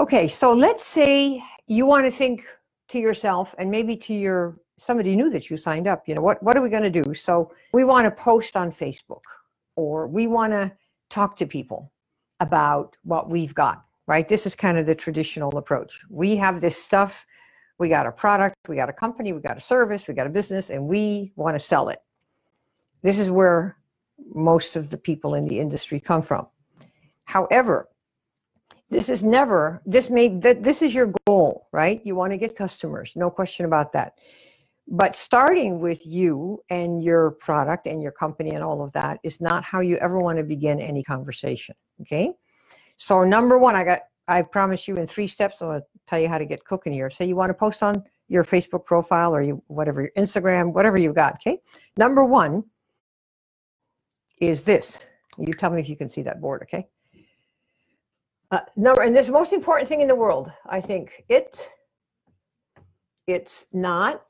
Okay, so let's say you want to think to yourself and maybe to somebody new that you signed up, what are we going to do? So we want to post on Facebook, or we want to talk to people about what we've got, right? This is kind of the traditional approach. We have this stuff, we got a product, we got a company, we got a service, we got a business, and we want to sell it. This is where most of the people in the industry come from. However, this is your goal, right? You want to get customers, no question about that. But starting with you and your product and your company and all of that is not how you ever want to begin any conversation, okay? So number one, I promise you in 3 steps, I'm going to tell you how to get cooking here. So you want to post on your Facebook profile or your Instagram, whatever you've got, okay? Number one is this. You tell me if you can see that board, okay? And this is the most important thing in the world, I think. It's not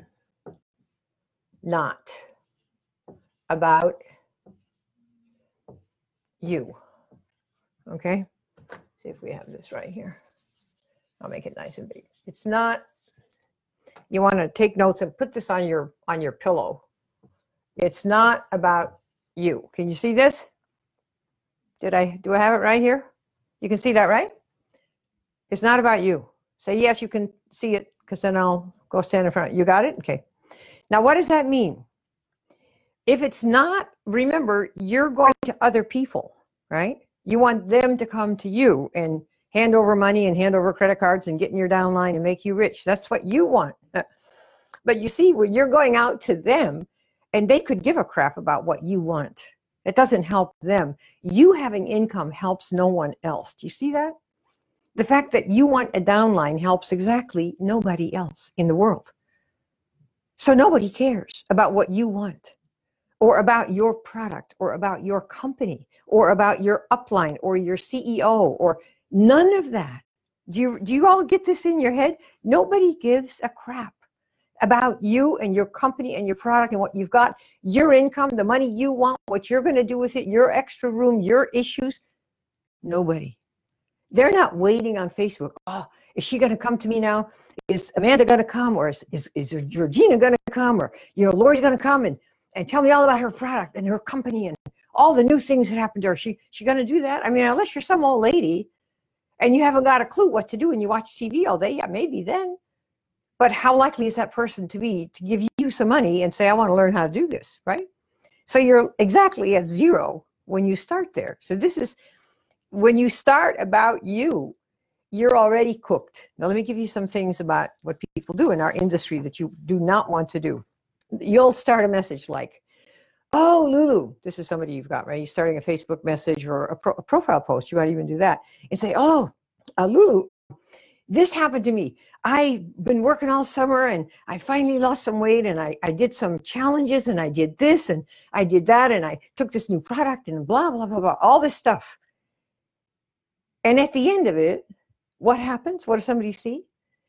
about you. Okay? See if we have this right here. I'll make it nice and big. It's not, you want to take notes and put this on your pillow. It's not about you. Can you see this? Do I have it right here? You can see that, right? It's not about you. Say yes, you can see it, because then I'll go stand in front. You got it? Okay. Now, what does that mean? If it's not, remember, you're going to other people, right? You want them to come to you and hand over money and hand over credit cards and get in your downline and make you rich. That's what you want. But you see, when you're going out to them, and they could give a crap about what you want. It doesn't help them. You having income helps no one else. Do you see that? The fact that you want a downline helps exactly nobody else in the world. So nobody cares about what you want, or about your product, or about your company, or about your upline, or your CEO, or none of that. Do you all get this in your head? Nobody gives a crap about you and your company and your product and what you've got, your income, the money you want, what you're going to do with it, your extra room, your issues. Nobody. They're not waiting on Facebook. Oh, is she going to come to me now? Is Amanda going to come? Or is Georgina going to come? Or, Lori's going to come and tell me all about her product and her company and all the new things that happened to her. She going to do that? I mean, unless you're some old lady and you haven't got a clue what to do and you watch TV all day, yeah, maybe then. But how likely is that person to give you some money and say, I want to learn how to do this, right? So you're exactly at zero when you start there. So this is, when you start about you, you're already cooked. Now let me give you some things about what people do in our industry that you do not want to do. You'll start a message like, oh, Lulu, this is somebody you've got, right? You're starting a Facebook message or a profile post. You might even do that and say, oh, Lulu, this happened to me. I've been working all summer and I finally lost some weight, and I did some challenges, and I did this and I did that, and I took this new product and blah, blah, blah, blah, all this stuff. And at the end of it, what happens? What does somebody see?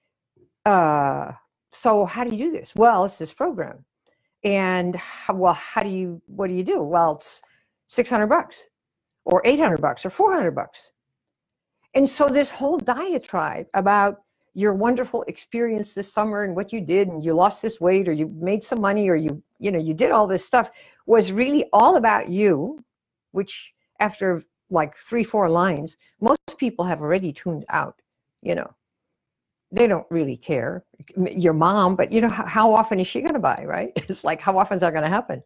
So how do you do this? Well, it's this program. And what do you do? Well, it's $600 or $800 or $400. And so this whole diatribe about your wonderful experience this summer and what you did, and you lost this weight, or you made some money, or you did all this stuff, was really all about you, which after like 3-4 lines, most people have already tuned out. They don't really care. Your mom, but how often is she going to buy, right? It's like, how often is that going to happen?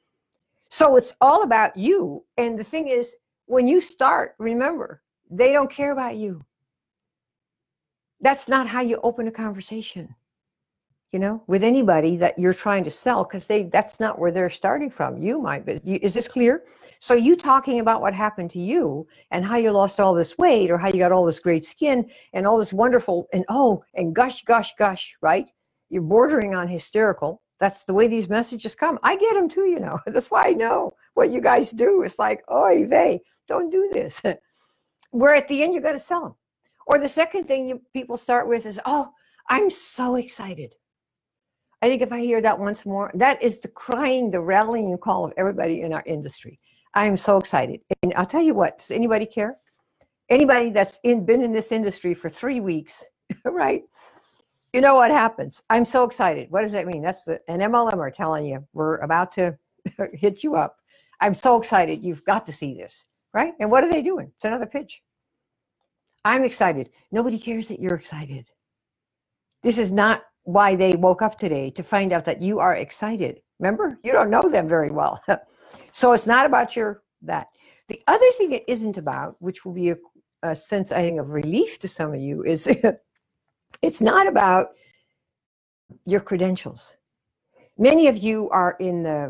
So it's all about you. And the thing is, when you start, remember, they don't care about you. That's not how you open a conversation, with anybody that you're trying to sell, because that's not where they're starting from. You might be. Is this clear? So you talking about what happened to you and how you lost all this weight, or how you got all this great skin and all this wonderful, and gush, right? You're bordering on hysterical. That's the way these messages come. I get them too, That's why I know what you guys do. It's like, oy vey, don't do this. Where at the end, you got to sell them. Or the second thing people start with is, oh, I'm so excited. I think if I hear that once more, that is the rallying call of everybody in our industry. I am so excited. And I'll tell you what, does anybody care? Anybody that's been in this industry for 3 weeks, right? You know what happens. I'm so excited. What does that mean? That's an MLMer telling you we're about to hit you up. I'm so excited. You've got to see this, right? And what are they doing? It's another pitch. I'm excited. Nobody cares that you're excited. This is not why they woke up today, to find out that you are excited. Remember, you don't know them very well. So it's not about that. The other thing it isn't about, which will be a sense, I think, of relief to some of you, is it's not about your credentials. Many of you are in the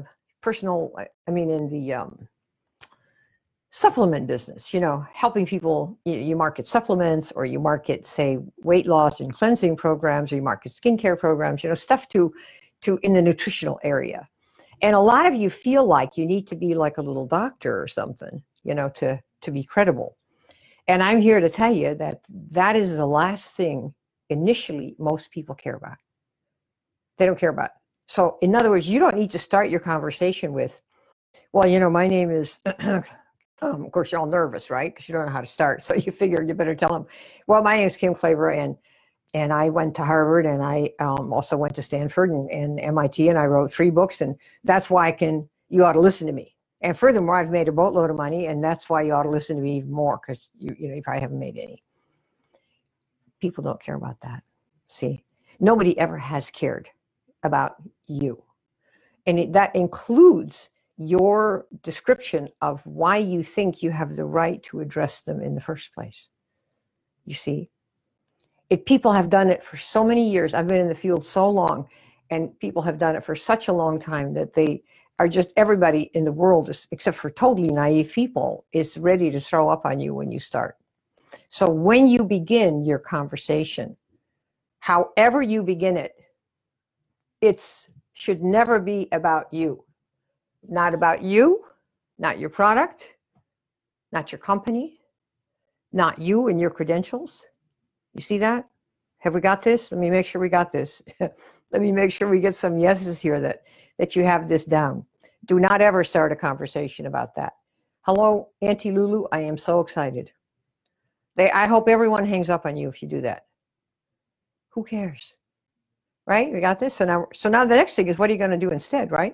in the supplement business, helping people. You market supplements, or you market, say, weight loss and cleansing programs, or you market skincare programs, stuff to in the nutritional area. And a lot of you feel like you need to be like a little doctor or something, to be credible. And I'm here to tell you that is the last thing initially most people care about. They don't care about it. So in other words, you don't need to start your conversation with, well, my name is, of course, you're all nervous, right? Because you don't know how to start. So you figure you better tell them, well, my name is Kim Klaver, and I went to Harvard, and I also went to Stanford and MIT, and I wrote 3 books, and that's why you ought to listen to me. And furthermore, I've made a boatload of money, and that's why you ought to listen to me even more, because you probably haven't made any. People don't care about that. See, nobody ever has cared about you. And that includes your description of why you think you have the right to address them in the first place. You see, people have done it for so many years. I've been in the field so long, and people have done it for such a long time that they are just, everybody in the world, except for totally naive people, is ready to throw up on you when you start. So when you begin your conversation, however you begin it, should never be about you. Not about you, not your product, not your company, not you and your credentials. You see that? Have we got this? Let me make sure we got this. Let me make sure we get some yeses here that you have this down. Do not ever start a conversation about that. Hello, Auntie Lulu, I am so excited. I hope everyone hangs up on you if you do that. Who cares? Right? We got this. So now the next thing is, what are you going to do instead, right?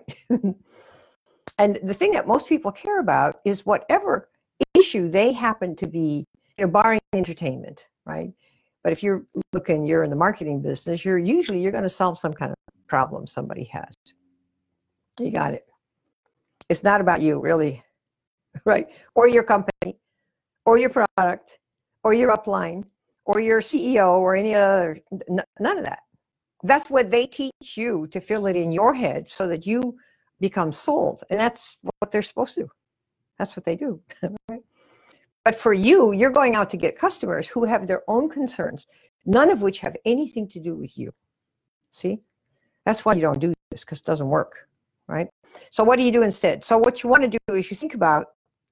And the thing that most people care about is whatever issue they happen to be, barring entertainment, right? But if you're in the marketing business, you're going to solve some kind of problem somebody has. You got it. It's not about you, really, right? Or your company, or your product, or your upline, or your CEO, or any other, none of that. That's what they teach you, to fill it in your head so that you become sold. And that's what they're supposed to do. That's what they do. Right? But for you, you're going out to get customers who have their own concerns, none of which have anything to do with you. See? That's why you don't do this, because it doesn't work, right? So what do you do instead? So what you want to do is you think about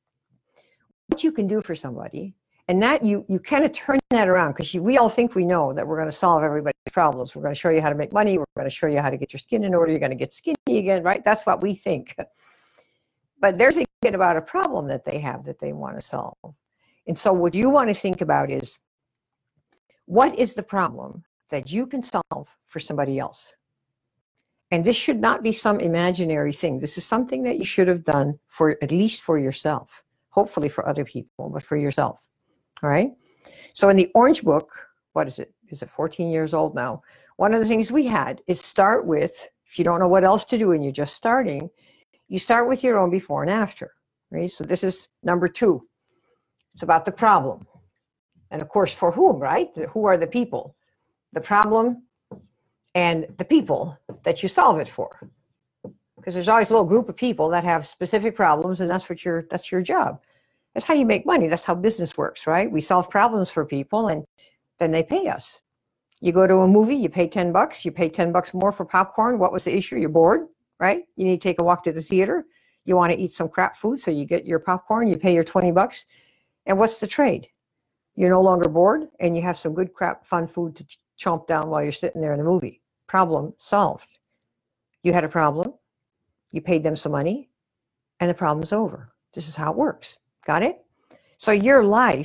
what you can do for somebody, and that you kind of turn that around, because we all think we know that we're going to solve everybody's problems. We're going to show you how to make money. We're going to show you how to get your skin in order. You're going to get skinny again, right? That's what we think. But they're thinking about a problem that they have that they want to solve. And so what you want to think about is, what is the problem that you can solve for somebody else? And this should not be some imaginary thing. This is something that you should have done at least for yourself, hopefully for other people, but for yourself. All right. So in the Orange Book, what is it? Is it 14 years old now? One of the things we had is start with, if you don't know what else to do and you're just starting, you start with your own before and after. Right. So this is number 2. It's about the problem. And of course, for whom, right? Who are the people? The problem and the people that you solve it for. Because there's always a little group of people that have specific problems, and that's your job. That's how you make money. That's how business works, right? We solve problems for people, and then they pay us. You go to a movie, you pay $10, you pay $10 more for popcorn. What was the issue? You're bored, right? You need to take a walk to the theater. You want to eat some crap food, so you get your popcorn, you pay your $20. And what's the trade? You're no longer bored, and you have some good crap fun food to chomp down while you're sitting there in the movie. Problem solved. You had a problem, you paid them some money, and the problem's over. This is how it works. Got it? So your life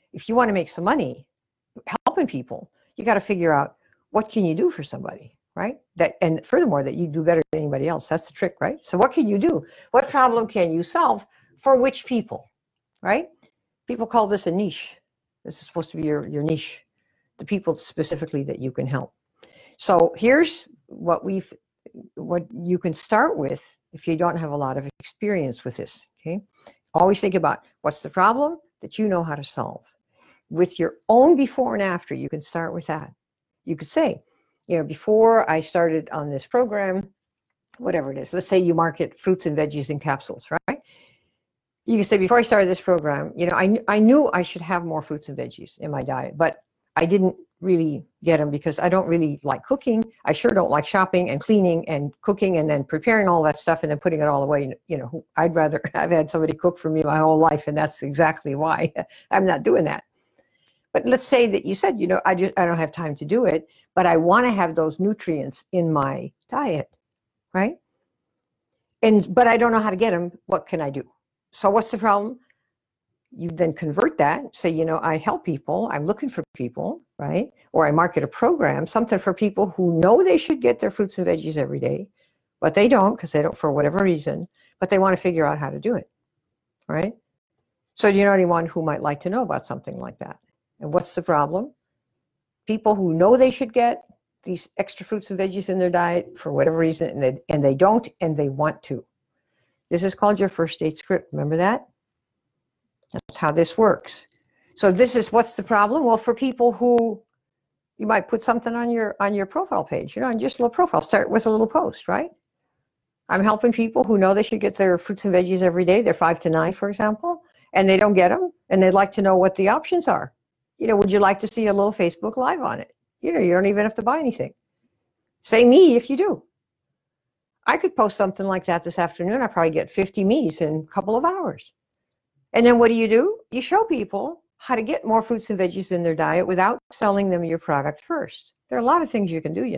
if you want to make some money helping people, you got to figure out what can you do for somebody, right? That, and furthermore, that you do better than anybody else. That's the trick, right? So what can you do? What problem can you solve for which people, right? People call this a niche. This is supposed to be your niche, the people specifically that you can help. So here's what you can start with if you don't have a lot of experience with this, okay? Always think about what's the problem that you know how to solve. With your own before and after, you can start with that. You could say, before I started on this program, whatever it is, let's say you market fruits and veggies in capsules, right? You can say, before I started this program, I knew I should have more fruits and veggies in my diet, but I didn't really get them because I don't really like cooking. I sure don't like shopping and cleaning and cooking and then preparing all that stuff and then putting it all away. I'd rather have had somebody cook for me my whole life, and that's exactly why I'm not doing that. But let's say that you said, I don't have time to do it, but I want to have those nutrients in my diet, right? But I don't know how to get them. What can I do? So what's the problem? You then convert that, say, I help people, I'm looking for people, right? Or I market a program, something for people who know they should get their fruits and veggies every day, but they don't because they don't, for whatever reason, but they want to figure out how to do it, right? So do you know anyone who might like to know about something like that? And what's the problem? People who know they should get these extra fruits and veggies in their diet for whatever reason, and they don't, and they want to. This is called your first aid script. Remember that? That's how this works. So this is what's the problem? Well, for people who, you might put something on your profile page, on just a little profile. Start with a little post, right? I'm helping people who know they should get their fruits and veggies every day. They're 5 to 9, for example, and they don't get them, and they'd like to know what the options are. Would you like to see a little Facebook Live on it? You don't even have to buy anything. Say me if you do. I could post something like that this afternoon. I probably get 50 me's in a couple of hours. And then what do? You show people how to get more fruits and veggies in their diet without selling them your product first. There are a lot of things you can do,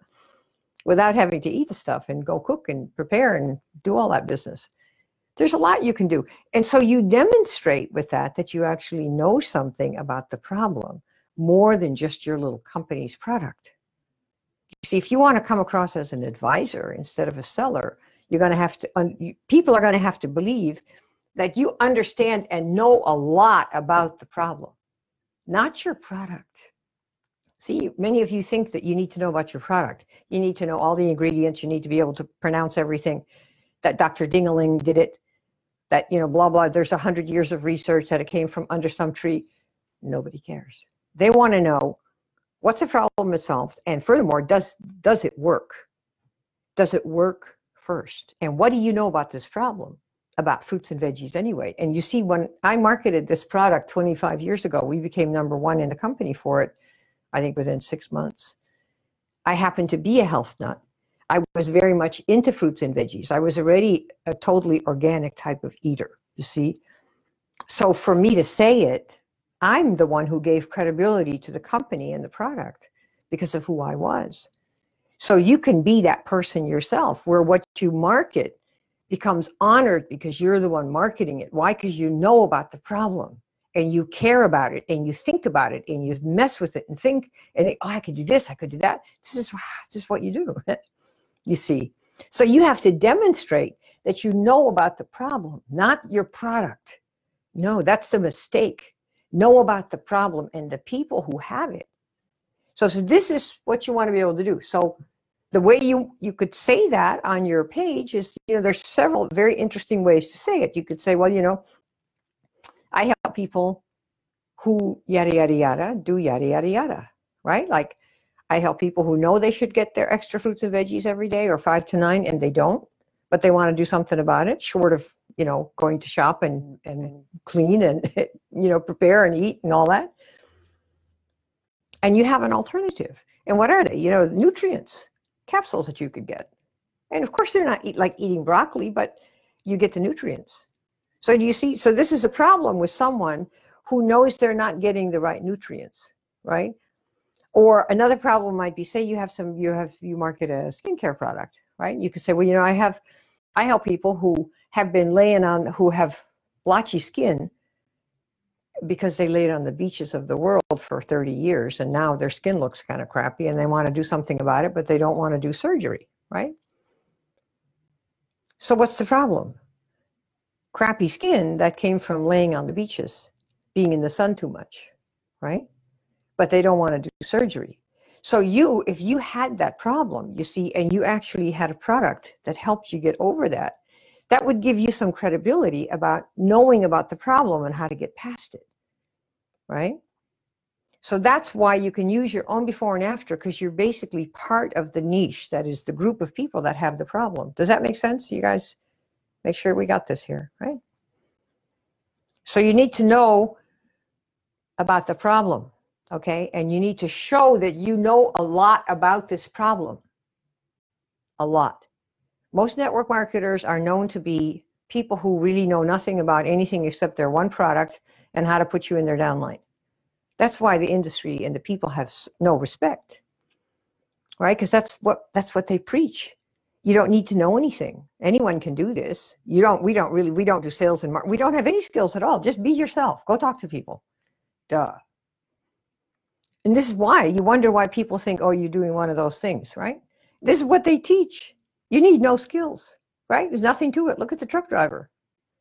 without having to eat the stuff and go cook and prepare and do all that business. There's a lot you can do. And so you demonstrate with that you actually know something about the problem more than just your little company's product. You see, if you want to come across as an advisor instead of a seller, you're going to have to, people are going to have to believe that you understand and know a lot about the problem, not your product. See, many of you think that you need to know about your product. You need to know all the ingredients. You need to be able to pronounce everything, that Dr. Dingaling did it, that, blah, blah, there's 100 years of research that it came from under some tree. Nobody cares. They want to know what's the problem it's solved, and furthermore, does it work? Does it work first? And what do you know about this problem, about fruits and veggies anyway? And you see, when I marketed this product 25 years ago, we became #1 in the company for it, I think within 6 months. I happened to be a health nut. I was very much into fruits and veggies. I was already a totally organic type of eater, you see. So for me to say it, I'm the one who gave credibility to the company and the product because of who I was. So you can be that person yourself, where what you market becomes honored because you're the one marketing it. Why? Because you know about the problem and you care about it and you think about it and you mess with it and think, and think, I could do this, I could do that. This is what you do. You see, so you have to demonstrate that you know about the problem, not your product. No, that's a mistake. Know about the problem and the people who have it. So this is what you want to be able to do. So the way you could say that on your page is, there's several very interesting ways to say it. You could say, well, I help people who yada, yada, yada, do yada, yada, yada, right? Like, I help people who know they should get their extra fruits and veggies every day, or 5 to 9, and they don't, but they want to do something about it, short of, going to shop and clean and, prepare and eat and all that. And you have an alternative. And what are they? Nutrients, capsules that you could get. And of course, they're not like eating broccoli, but you get the nutrients. So do you see? So this is a problem with someone who knows they're not getting the right nutrients, right? Or another problem might be, say you market a skincare product, right? You could say, well, I help people who have been who have blotchy skin because they laid on the beaches of the world for 30 years and now their skin looks kind of crappy and they want to do something about it, but they don't want to do surgery, right? So what's the problem? Crappy skin that came from laying on the beaches, being in the sun too much, right? But they don't want to do surgery. So if you had that problem, you see, and you actually had a product that helped you get over that, that would give you some credibility about knowing about the problem and how to get past it, right? So that's why you can use your own before and after, because you're basically part of the niche, that is the group of people that have the problem. Does that make sense? You guys make sure we got this here, right? So you need to know about the problem, okay? And you need to show that you know a lot about this problem. A lot. Most network marketers are known to be people who really know nothing about anything except their one product and how to put you in their downline. That's why the industry and the people have no respect, right? Because that's what they preach. You don't need to know anything. Anyone can do this. We don't do sales and marketing. We don't have any skills at all. Just be yourself. Go talk to people. Duh. And this is why you wonder why people think, oh, you're doing one of those things, right? This is what they teach. You need no skills, right? There's nothing to it. Look at the truck driver,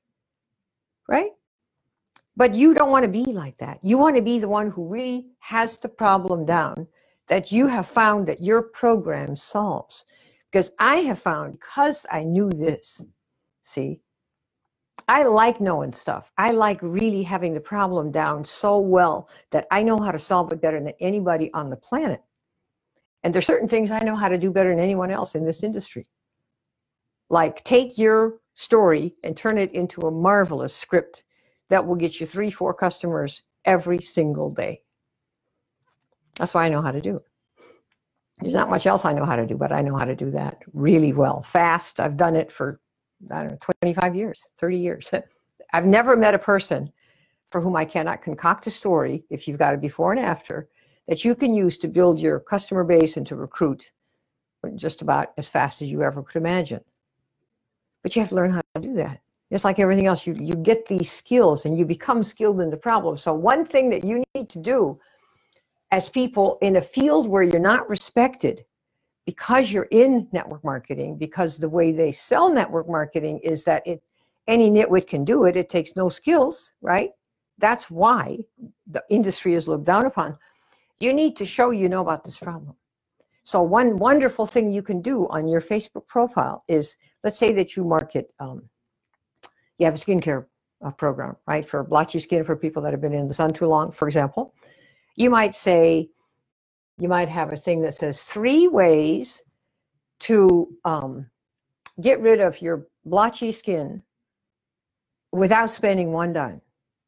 right? But you don't want to be like that. You want to be the one who really has the problem down, that you have found that your program solves. Because I have found, because I knew this, see, I like knowing stuff. I like really having the problem down so well that I know how to solve it better than anybody on the planet. And there's certain things I know how to do better than anyone else in this industry. Like take your story and turn it into a marvelous script that will get you 3-4 customers every single day. That's why I know how to do it. There's not much else I know how to do, but I know how to do that really well, fast. I've done it for, I don't know, 25 years, 30 years. I've never met a person for whom I cannot concoct a story, if you've got a before and after, that you can use to build your customer base and to recruit just about as fast as you ever could imagine. But you have to learn how to do that. It's like everything else. You get these skills and you become skilled in the problem. So one thing that you need to do as people in a field where you're not respected, because you're in network marketing, because the way they sell network marketing is that any nitwit can do it. It takes no skills, right? That's why the industry is looked down upon. You need to show you know about this problem. So one wonderful thing you can do on your Facebook profile is, let's say that you market, you have a skincare program, right? For blotchy skin, for people that have been in the sun too long, for example. You might have a thing that says 3 ways to get rid of your blotchy skin without spending one dime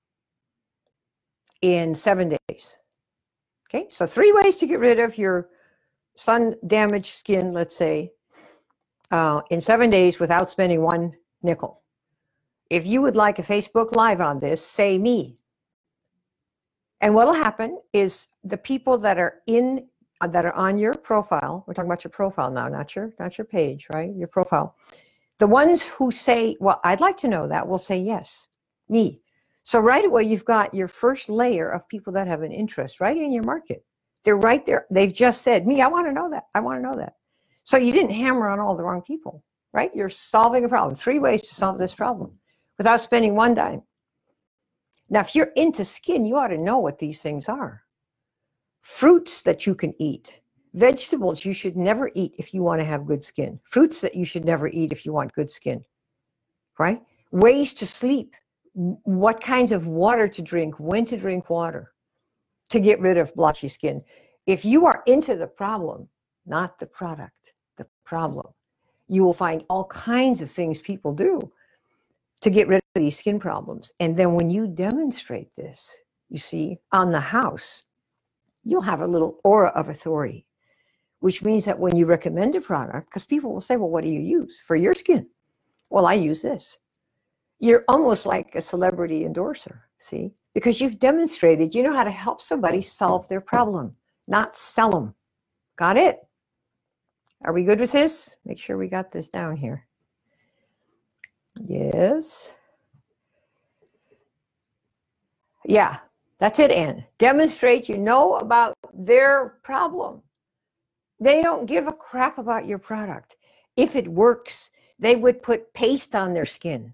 in 7 days. Okay, so 3 ways to get rid of your sun damaged skin, let's say, in 7 days without spending one nickel. If you would like a Facebook Live on this, say me. And what'll happen is the people that are on your profile, we're talking about your profile now, not your page, right? Your profile. The ones who say, well, I'd like to know that, will say yes, me. So right away, you've got your first layer of people that have an interest right in your market. They're right there. They've just said, me, I want to know that. I want to know that. So you didn't hammer on all the wrong people, right? You're solving a problem. 3 ways to solve this problem without spending one dime. Now, if you're into skin, you ought to know what these things are. Fruits that you can eat. Vegetables you should never eat if you want to have good skin. Fruits that you should never eat if you want good skin, right? Ways to sleep. What kinds of water to drink, when to drink water to get rid of blotchy skin. If you are into the problem, not the product, the problem, you will find all kinds of things people do to get rid of these skin problems. And then when you demonstrate this, you see, on the house, you'll have a little aura of authority, which means that when you recommend a product, because people will say, well, what do you use for your skin? Well, I use this. You're almost like a celebrity endorser, see? Because you've demonstrated you know how to help somebody solve their problem, not sell them. Got it? Are we good with this? Make sure we got this down here. Yes. Yeah, that's it, Ann. Demonstrate you know about their problem. They don't give a crap about your product. If it works, they would put paste on their skin.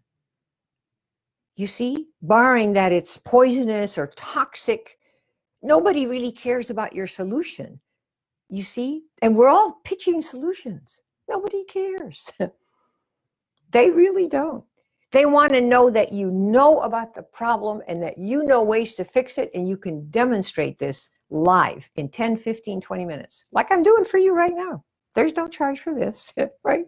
You see, barring that it's poisonous or toxic, nobody really cares about your solution. You see, and we're all pitching solutions. Nobody cares. They really don't. They want to know that you know about the problem and that you know ways to fix it, and you can demonstrate this live in 10, 15, 20 minutes, like I'm doing for you right now. There's no charge for this, right?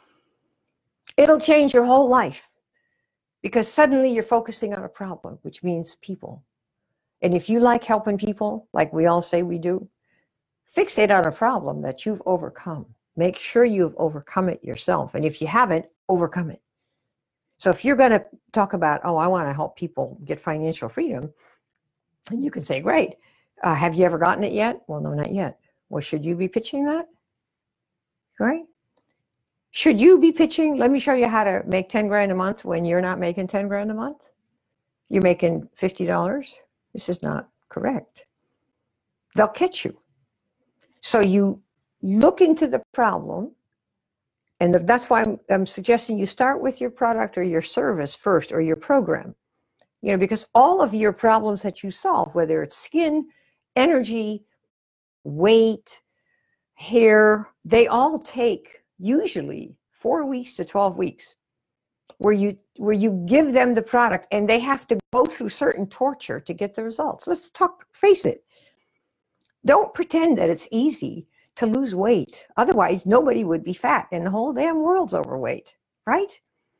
It'll change your whole life because suddenly you're focusing on a problem, which means people. And if you like helping people, like we all say we do, fixate on a problem that you've overcome. Make sure you've overcome it yourself. And if you haven't, overcome it. So if you're going to talk about, oh, I want to help people get financial freedom, and you can say, great. Have you ever gotten it yet? Well, no, not yet. Well, should you be pitching that? Right? Should you be pitching, let me show you how to make 10 grand a month when you're not making 10 grand a month? You're making $50. This is not correct. They'll catch you. So you look into the problem, and that's why I'm suggesting you start with your product or your service first, or your program. You know, because all of your problems that you solve, whether it's skin, energy, weight, hair, they all take usually 4 weeks to 12 weeks where you give them the product and they have to go through certain torture to get the results. Let's face it. Don't pretend that it's easy to lose weight. Otherwise, nobody would be fat and the whole damn world's overweight, right?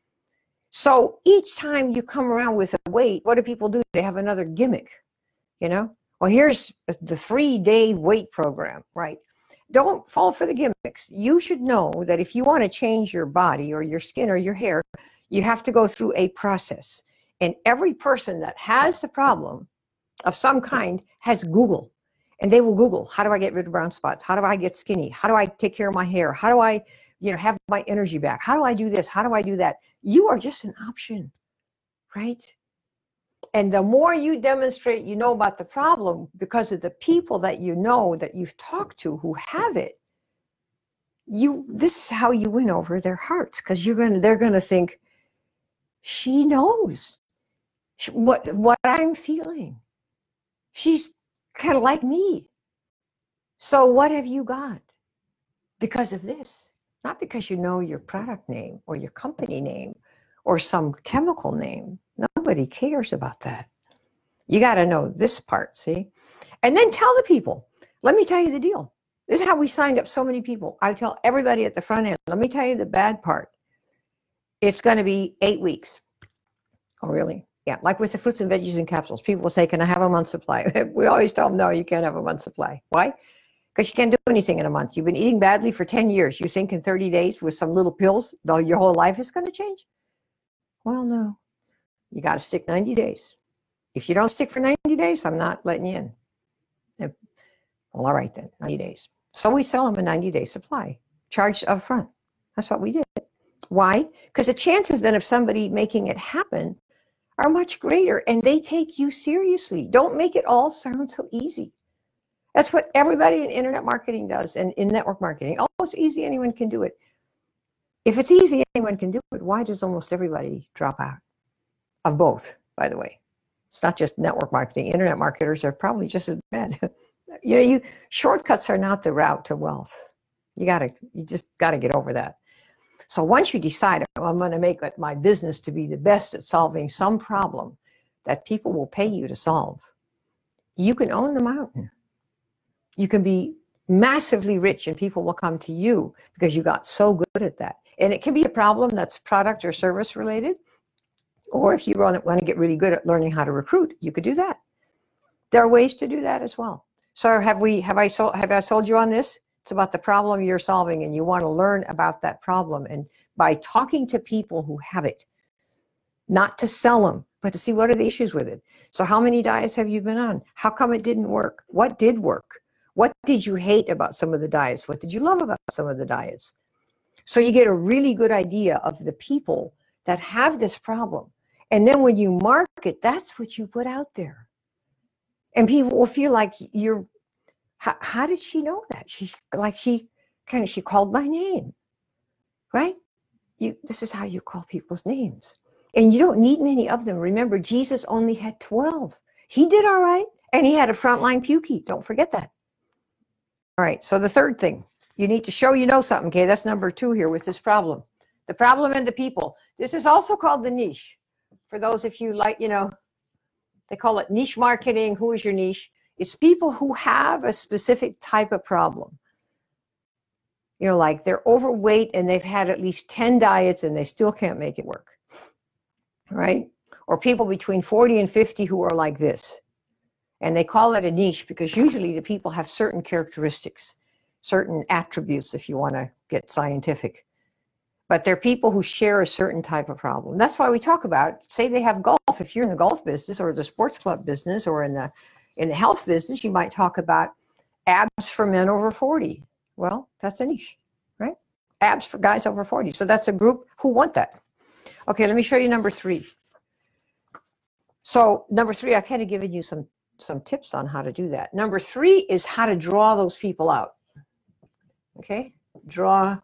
So each time you come around with a weight, what do people do? They have another gimmick, you know? Well, here's the 3-day weight program, right? Don't fall for the gimmicks. You should know that if you want to change your body or your skin or your hair, you have to go through a process. And every person that has a problem of some kind has Google. And they will Google, how do I get rid of brown spots? How do I get skinny? How do I take care of my hair? How do I, have my energy back? How do I do this? How do I do that? You are just an option, right? And the more you demonstrate you know about the problem because of the people that you know that you've talked to who have it, this is how you win over their hearts, because they're gonna think, she knows what I'm feeling. She's kind of like me. So what have you got? Because of this, not because you know your product name or your company name or some chemical name. Nobody cares about that. You got to know this part, see? And then tell the people, let me tell you the deal. This is how we signed up so many people. I tell everybody at the front end, let me tell you the bad part. It's going to be 8 weeks. Oh, really? Yeah, like with the fruits and veggies and capsules. People will say, can I have a month's supply? We always tell them, no, you can't have a month's supply. Why? Because you can't do anything in a month. You've been eating badly for 10 years. You think in 30 days with some little pills, though your whole life is going to change? Well, no. You got to stick 90 days. If you don't stick for 90 days, I'm not letting you in. Well, all right then, 90 days. So we sell them a 90-day supply, charged up front. That's what we did. Why? Because the chances then of somebody making it happen are much greater, and they take you seriously. Don't make it all sound so easy. That's what everybody in internet marketing does, and in network marketing. Oh, it's easy, anyone can do it. If it's easy, anyone can do it, why does almost everybody drop out? Of both, by the way. It's not just network marketing. Internet marketers are probably just as bad. Shortcuts are not the route to wealth. You just gotta get over that. So once you decide, oh, I'm gonna make it my business to be the best at solving some problem that people will pay you to solve, you can own the mountain. You can be massively rich and people will come to you because you got so good at that. And it can be a problem that's product or service related. Or if you want to get really good at learning how to recruit, you could do that. There are ways to do that as well. So have I sold you on this? It's about the problem you're solving, and you want to learn about that problem. And by talking to people who have it, not to sell them, but to see what are the issues with it. So how many diets have you been on? How come it didn't work? What did work? What did you hate about some of the diets? What did you love about some of the diets? So you get a really good idea of the people that have this problem. And then when you market, that's what you put out there. And people will feel like you're, how did she know that? She called my name, right? This is how you call people's names. And you don't need many of them. Remember, Jesus only had 12. He did all right. And he had a frontline Pukey. Don't forget that. All right. So the third thing, you need to show you know something. Okay. That's number 2 here with this problem. The problem and the people. This is also called the niche. For those of you like, they call it niche marketing. Who is your niche? It's people who have a specific type of problem. Like they're overweight and they've had at least 10 diets and they still can't make it work. Right? Or people between 40 and 50 who are like this. And they call it a niche because usually the people have certain characteristics, certain attributes, if you want to get scientific. But they're people who share a certain type of problem. That's why we talk about, say they have golf. If you're in the golf business or the sports club business or in the health business, you might talk about abs for men over 40. Well, that's a niche, right? Abs for guys over 40. So that's a group who want that. Okay, let me show you number 3. So number 3, I kind of given you some tips on how to do that. Number 3 is how to draw those people out. Okay, draw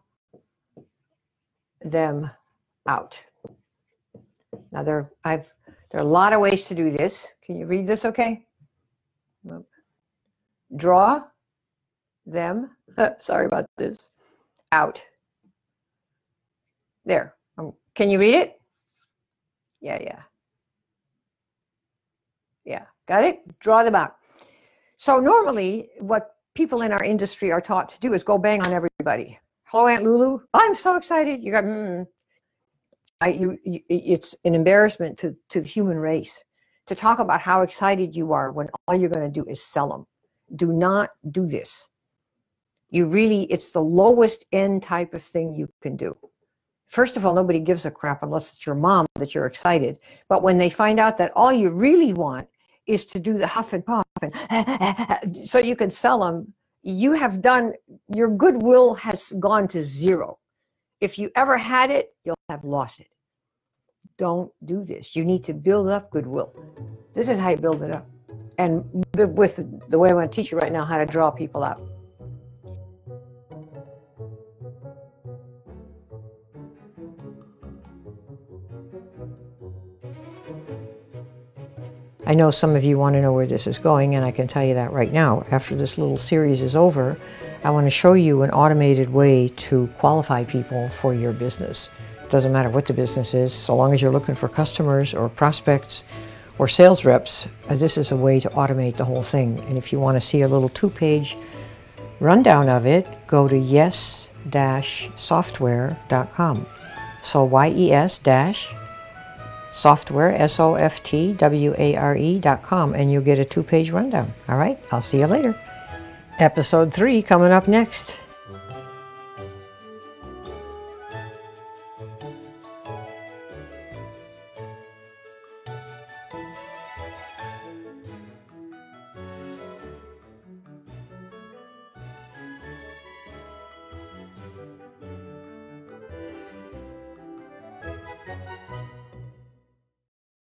them out. Now there are a lot of ways to do this. Can you read this okay? Draw them, sorry about this, out. There. Can you read it? Yeah. Got it? Draw them out. So normally what people in our industry are taught to do is go bang on everybody. Hello, Aunt Lulu. I'm so excited. You got, it's an embarrassment to the human race to talk about how excited you are when all you're going to do is sell them. Do not do this. It's the lowest end type of thing you can do. First of all, nobody gives a crap unless it's your mom that you're excited. But when they find out that all you really want is to do the huff and puff and so you can sell them, your goodwill has gone to 0. If you ever had it, you'll have lost it. Don't do this. You need to build up goodwill. This is how you build it up. And with the way I'm going to teach you right now how to draw people out. I know some of you want to know where this is going, and I can tell you that right now. After this little series is over, I want to show you an automated way to qualify people for your business. It doesn't matter what the business is, so long as you're looking for customers or prospects or sales reps, this is a way to automate the whole thing. And if you want to see a little 2-page rundown of it, go to yes-software.com. So yes-software, software.com, and you'll get a 2-page rundown. All right, I'll see you later. Episode 3 coming up next.